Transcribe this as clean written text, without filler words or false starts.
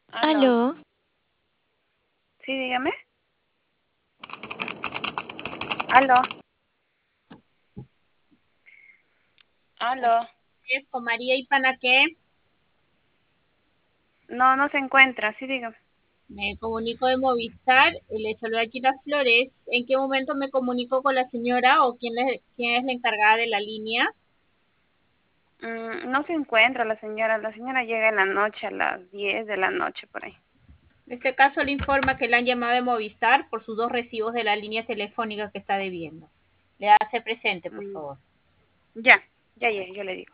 Aló. Aló, Sí, dígame. Aló. Aló. Con María y Panaqué, No, no se encuentra. Sí, dígame. me comunico de Movistar, le saluda Gina Flores. ¿En qué momento me comunico con la señora o quién es la encargada de la línea? No se encuentra la señora. La señora llega en la noche, a las 10 de la noche, por ahí. En este caso le informa que le han llamado de Movistar por sus 2 recibos de la línea telefónica que está debiendo. Le hace presente, por Mm, favor. ya, ya, yo le digo.